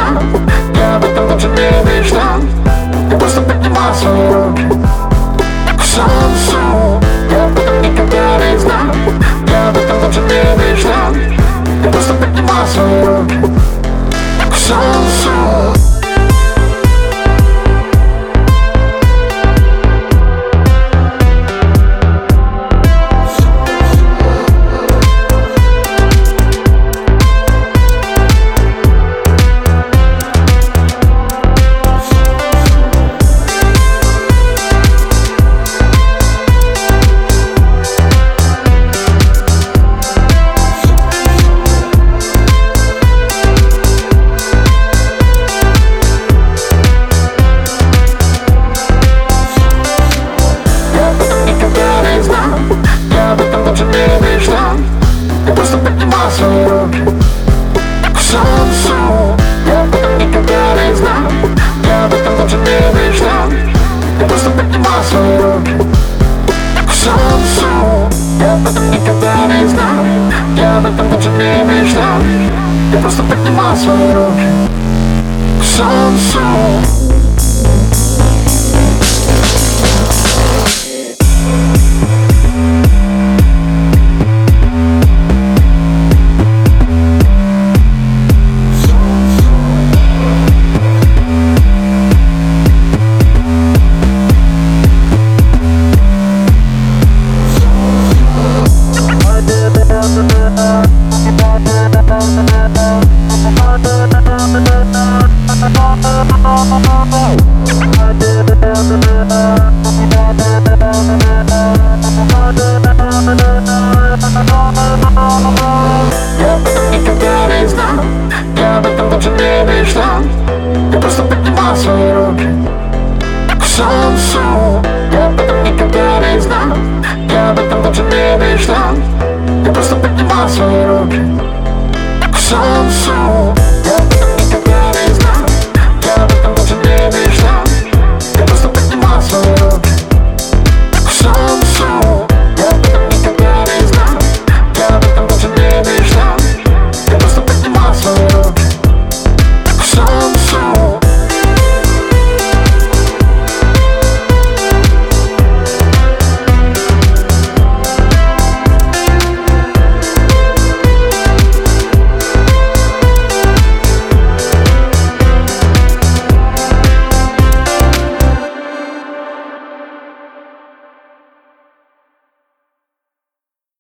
знал, я об этом даже не мечтал. Я просто поднимал свои руки к солнцу. Я об этом никогда не знал, я об этом даже не мечтал. Я просто поднимал свои руки к солнцу. Я просто поднимал свои руки к солнцу. Я об этом никогда не знал, я об этом даже не мечтал. Я просто поднимал свои руки к солнцу. Я об этом никогда не знал, я об этом даже не мечтал. Я просто поднимал свои руки к солнцу. Я об этом никогда не знал, я об этом даже не мечтал. Я просто поднимал свои руки к солнцу. Я об этом никогда не знал, я об этом даже не мечтал. Я просто поднимал свои руки к солнцу.